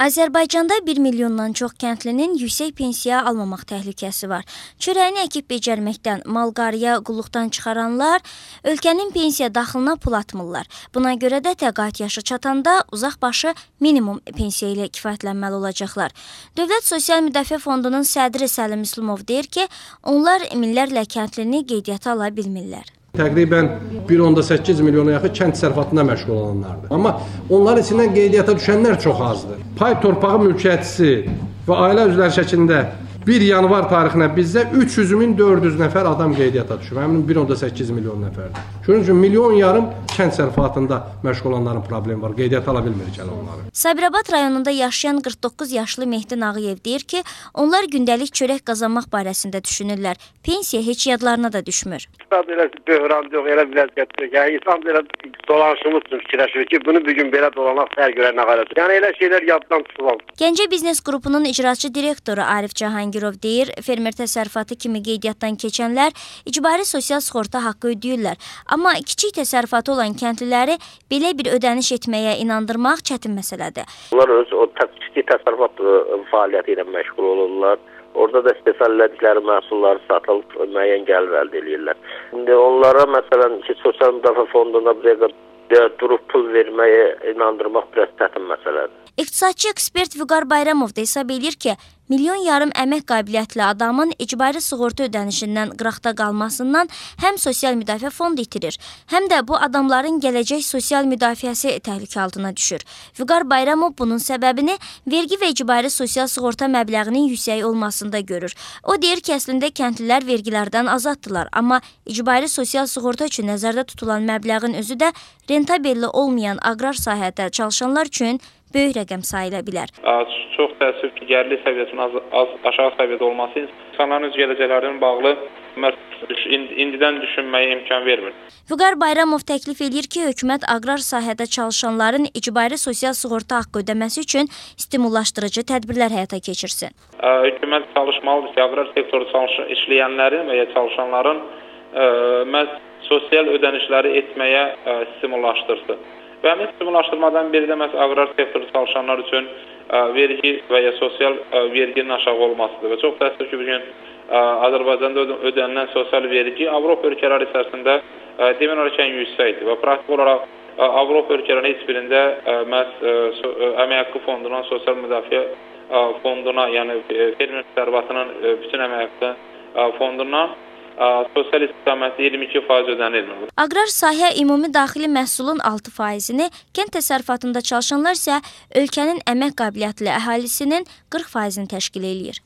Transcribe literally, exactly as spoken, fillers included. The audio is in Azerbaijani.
Azərbaycanda bir milyondan çox kəndlinin yüksək pensiya almamaq təhlükəsi var. Çörəyini əkib becərməkdən, malqarıya, qulluqdan çıxaranlar ölkənin pensiya daxilına pul atmırlar. Buna görə də təqaüd yaşı çatanda uzaqbaşı minimum pensiya ilə kifayətlənməli olacaqlar. Dövlət Sosial Müdafiə Fondunun sədri Səlim Müslümov deyir ki, onlar minlərlə kəndlini qeydiyyata ala bilmirlər. Təqribən bir nöqtə səkkiz milyona yaxın kənd təsərrüfatında məşğul olanlardır. Amma onların içindən qeydiyyata düşənlər çox azdır. Pay torpağı mülkiyyətçisi və ailə üzvləri şəklində bir yanvar tarixinə bizdə üç yüz min dörd yüz nəfər adam qeydiyyata düşür. Həmin bir nöqtə səkkiz milyon nəfərdir. Şunun üçün milyon yarım kənd təsərrüfatında məşğul olanların problemi var. Qeydiyyata ala bilmirik hələ onları. Sabirabad rayonunda yaşayan qırx doqquz yaşlı Mehdi Nağıyev deyir ki, onlar gündəlik çörək qazanmaq barəsində düşünürlər. Pensiya heç yadlarına da düşmür. Belə böhran yox, elə bir vəziyyətdir. Yəni insan belə dolanışımız üçün fikirləşir ki, bunu bir gün belə dolanaq sər görə nə qaracaq. Yəni elə şeylər yaddan tutulur. Gəncə Biznes Qrupunun icraçı direktoru Arif Cahangirov deyir, fermer təsərrüfatı kimi qeydiyyatdan keçənlər icbari sosial sığorta haqqı ödəyirlər. Amma kiçik təsərrüfatı olan kəndliləri belə bir ödəniş etməyə inandırmaq çətin məsələdir. Onlar öz o kiçik təsərrüfat fəaliyyəti ilə məşğul olurlar. Orada da istehsallədikləri məhsulları satılıb müəyyən gəlir əldə edirlər. İndi onlara məsələn ki, Sosial Müdafiə Fonduna bir durub pul verməyə inandırmaq biraz çətin məsələdir. İqtisadçı ekspert Vüqar Bayramov da hesab edir ki, milyon yarım əmək qabiliyyətli adamın icbari sığorta ödənişindən qıraqda qalmasından həm sosial müdafiə fondu itirir, həm də bu adamların gələcək sosial müdafiəsi təhlükə altına düşür. Vüqar Bayramov bunun səbəbini vergi və icbari sosial sığorta məbləğinin yüksək olmasında görür. O deyir ki, əslində kəndlilər vergilərdən azaddılar, amma icbari sosial sığorta üçün nəzərdə tutulan məbləğin özü də rentabelli olmayan aqrar sahədə çalışanlar üçün böyük rəqəm sayıla bilər. Çox təəssüf ki, gəlirli səviyyəsinin az, az aşağı səviyyədə olması insanların öz gələcəklərinin bağlı indidən düşünməyə imkan vermir. Vüqar Bayramov təklif edir ki, hökumət aqrar sahədə çalışanların icbari sosial sığorta haqqı ödəməsi üçün stimullaşdırıcı tədbirlər həyata keçirsin. Hökumət çalışmalıdır ki, aqrar sektorda işləyənlərin və ya çalışanların məhz sosial ödənişləri etməyə stimullaşdırsın. Və həmin stimullaşdırmadan biri də məhz aqrar sektorda çalışanlar üçün vergi və ya sosial verginin aşağı olmasıdır. Və çox təəssüf ki, bugün Azərbaycanda ödənilən sosial vergi Avropa ölkələri içərisində demək olar ki, ən yüksəkdir. Və praktik olaraq Avropa ölkələrinin heç birində məhz əmək haqqı fondundan sosial müdafiə fonduna, yəni fermer təsərrüfatının bütün əmək haqqı fondundan sosial istiqaməti iyirmi iki faiz ödənilmir. Aqrar sahə ümumi daxili məhsulun altı faizini, kənd təsərrüfatında çalışanlar isə ölkənin əmək qabiliyyətli əhalisinin qırx faizini təşkil edir.